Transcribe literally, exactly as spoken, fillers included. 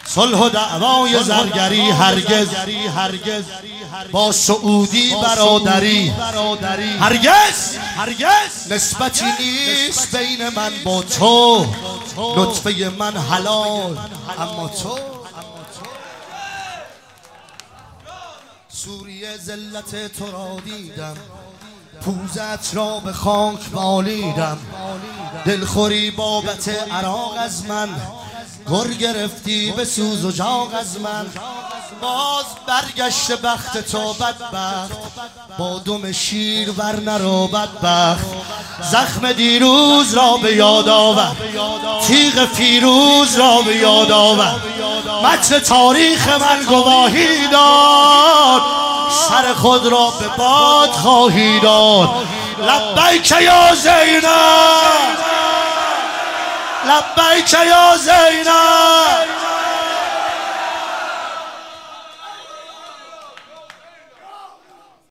صلح و دعوای زرگری هرگز هرگز با سعودی برادری هرگز هرگز نسبتی نیست بین من با تو، لطفه من حلال اما تو. سوریه ذلت تو را دیدم، پوزت را به خاک بالیدم، دلخوری بابت عراق از من، گر گرفتی به سوز و جاغ از من. باز برگشت بخت تو بدبخت، با دم شیر ور نرو بدبخت. زخم دیروز را به یاد آور، تیغ فیروز را به یاد آور. متن تاریخ من گواهی داد، سر خود را به باد خواهی داد. لبیک یا زینب، لبیک یا زینب.